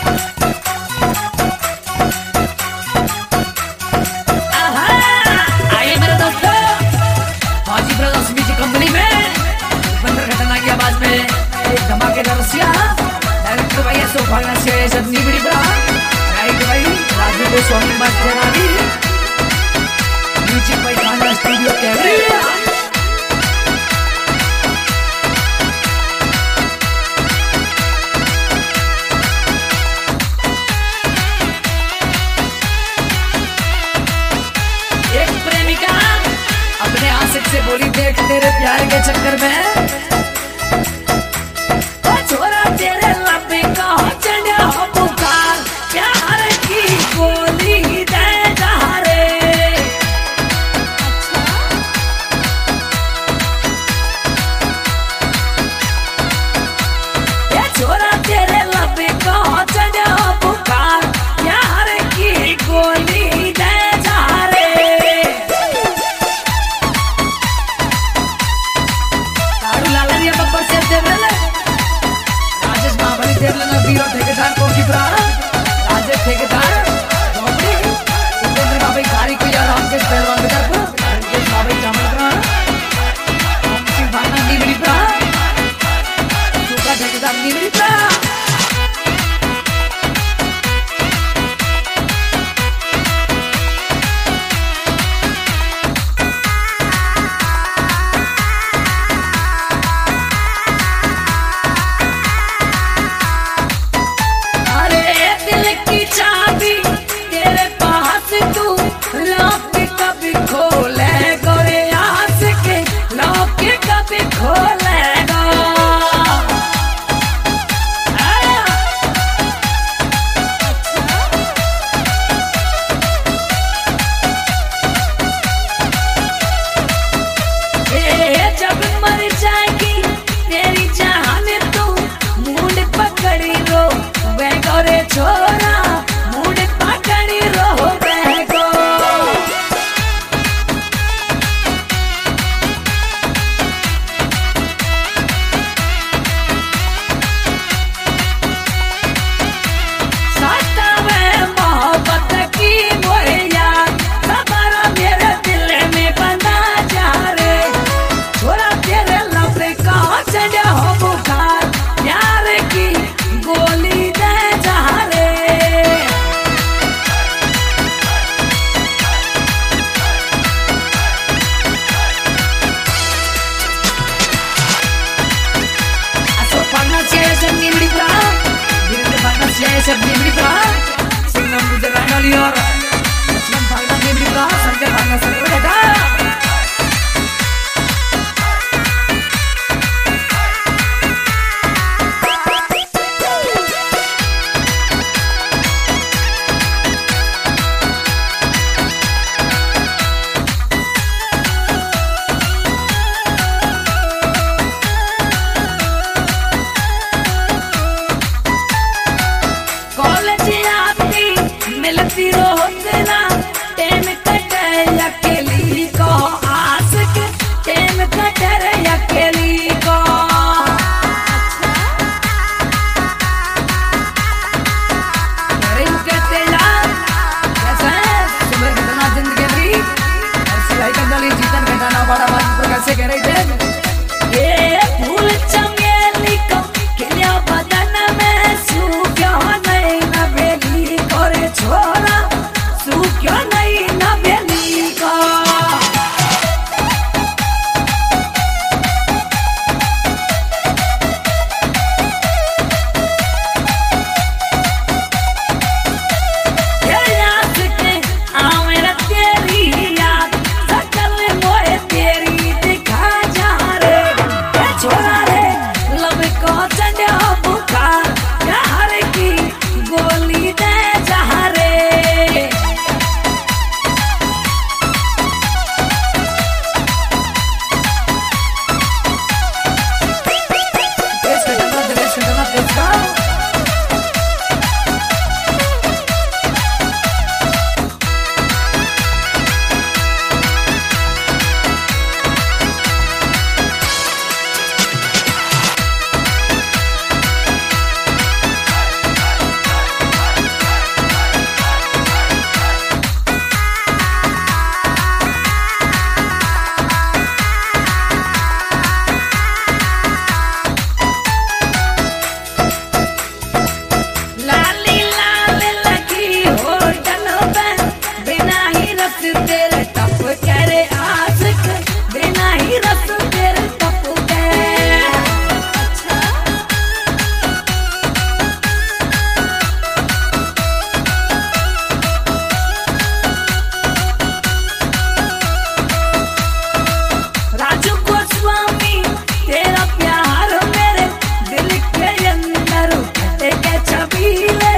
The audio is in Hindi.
स्वामी बात करावी म्यूजिक बाय खाना स्टूडियो कैमरा एक प्रेमिका अपने आशिक से बोली देख तेरे प्यार के चक्कर में छोरा तेरे लबे का चढ़ा हो पुकार प्यार की गोली दे जा रे। ये छोरा तेरे लबे का चढ़ा हो पुकार प्यार की गोली दे जा रे। तारू लालनिया बब्बर से देवले राजेश महाबली देवले बीरो ठेकेदार को की प्राण राजेश ठेकेदार नौकरी उपेंद्र बाबा कारी को यार हमके पहलवान के तरफ राजेश बाबा चामल प्राण ओम सिंह भाना नीमड़ी प्राण सुका ठेकेदार नीमड़ी प्राण छोरा मूड पकड़ी रो बैगो साता में मोहब्बत की मोहया सबारा मेरे दिल में बंधा जा रे। छोरा तेरे लबे का चढ़ा हो बुखार प्यार की गोली दे जा रे। असो पढ़ना चाहिए सब नीमड़ी प्राण धीरे पढ़ना चाहिए सब नीमड़ी प्राण सिंगम मुझे रहना लिया असलम भागना नीमड़ी प्राण संजय भागना संजय बेटा मिलती रोजना टेम कटर अकेली को आस के टेम कटर अकेली को अरे कहते यार कैसा है सुबह कितना जिंदगी भी और सिलाई का गली जीतन घटाना बड़ा बात कैसे कह रहे थे ये फूल चमेली को खिलिया बदन में सूखा नहीं न बेली करे छोरा पीले